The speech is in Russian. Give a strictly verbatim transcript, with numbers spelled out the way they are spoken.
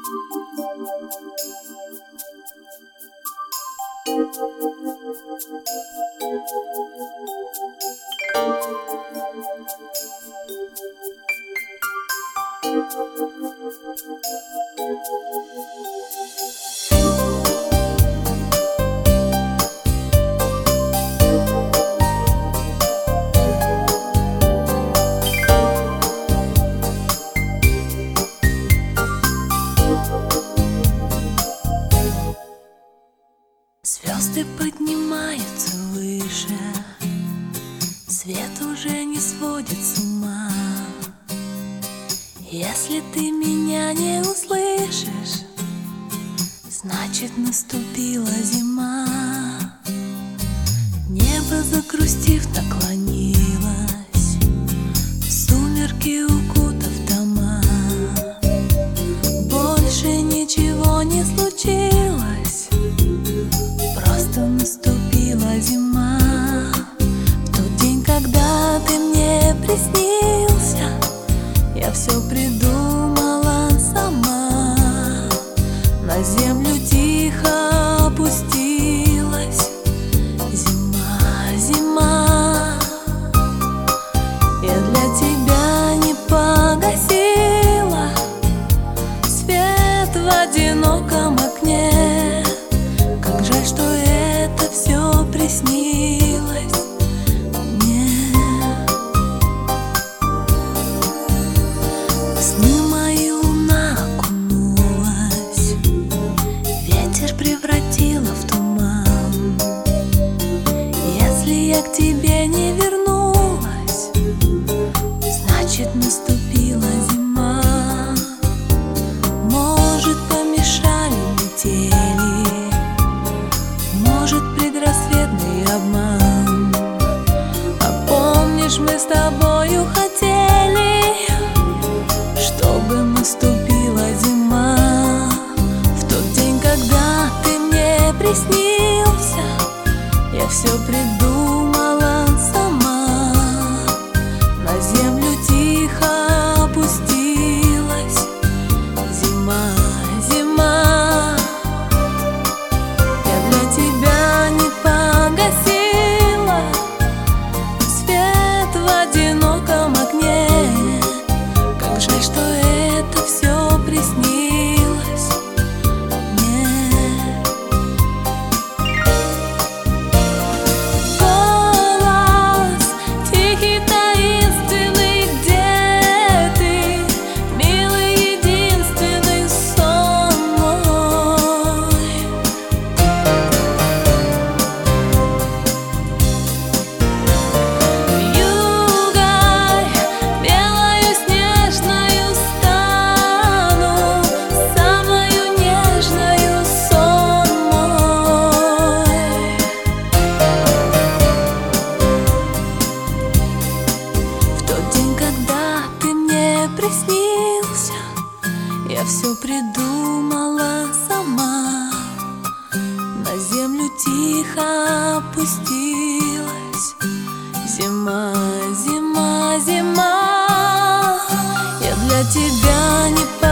Звезды поднимаются выше, свет уже не сводит с ума. Если ты меня не услышишь, значит наступила зима. Небо, загрустив, наклонилось, в сумерки укутав дома. Больше ничего не случилось, просто наступила зима. В тот день, когда ты мне приснился, я все придумала сама. На землю тихо опустилась зима, зима. Я для тебя не погасила свет в одиноком окне. Как жаль, что это все приснилось мне. В сны мои луна окунулась, ветер превратила в туман. Если я к тебе не вернулась, значит наступила зима. Может, помешали метели, может, предрассветный обман. А помнишь, мы с тобою хотели, чтобы наступила зима. В тот день, когда ты мне приснился, я все придумала сама. На землю тихо опустилась зима, зима. Я для тебя не погасила свет в одиноком окне. Как жаль, что это все приснилось мне. Голос тихий, таинственный, где ты, милый, единственный сон мой. Вьюгой белою снежною стану, самою нежною сон мой. В тот день, когда ты мне приснился, я все придумала сама. На землю тихо опустилась зима, зима, зима. Я для тебя не